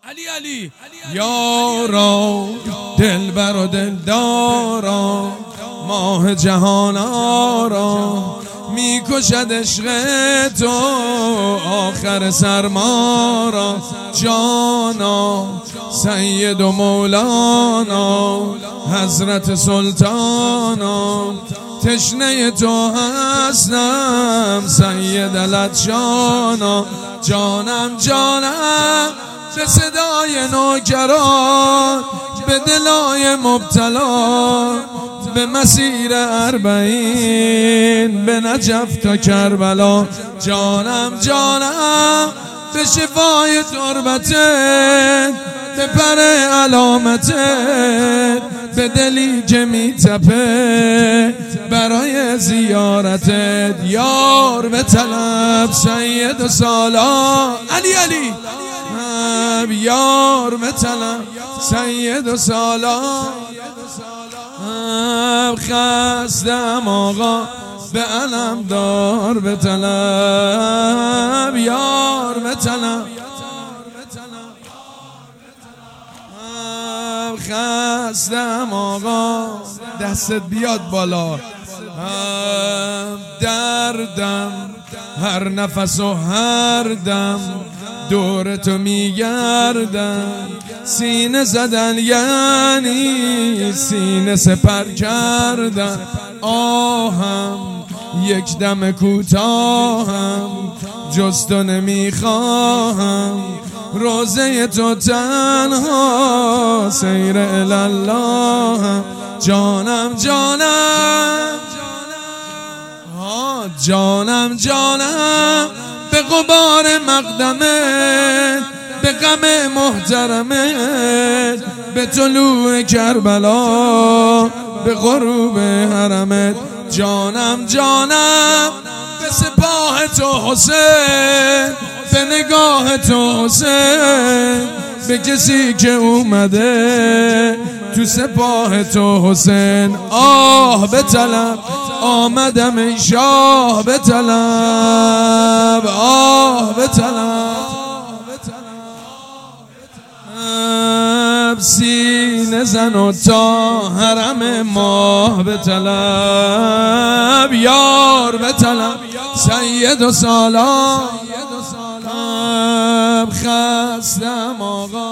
یارا دلبر و دلدارا ماه جهان آرا میکشد عشق تو آخر سرما را جانا سید و مولانا حضرت سلطانا تشنه تو هستم سید لطشانا جانم جانم به صدای نوکران به دلای مبتلا به مسیر اربعین به نجف تا کربلا جانم جانم به شفای تربتت به پر علامتت به دلی که میتپه برای زیارتت یار به طلب سید و سالار علی یار به طلب سید و سالار خستم آقا به علم دار به طلب یار به طلب خستم آقا دستت بیاد بالا دردم هر نفس و هر دم دور تو میگردم سینه زدن یعنی سینه سپر کردن آهم یک دم کوتاهم جز تو نمیخواهم روزه تو تنها سیر الله جانم جانم جانم جانم به غبار مقدمت به غم محترمت به طلوع کربلا به غروب حرمت جانم جانم به سپاه تو حسین به نگاه تو حسین به کسی که اومده تو سپاه تو حسین آه به طلب آمدم ای شاه به طلب آه به طلب سینه زن و تا حرم ماه به طلب یار به طلب سید و سالار خستم آقا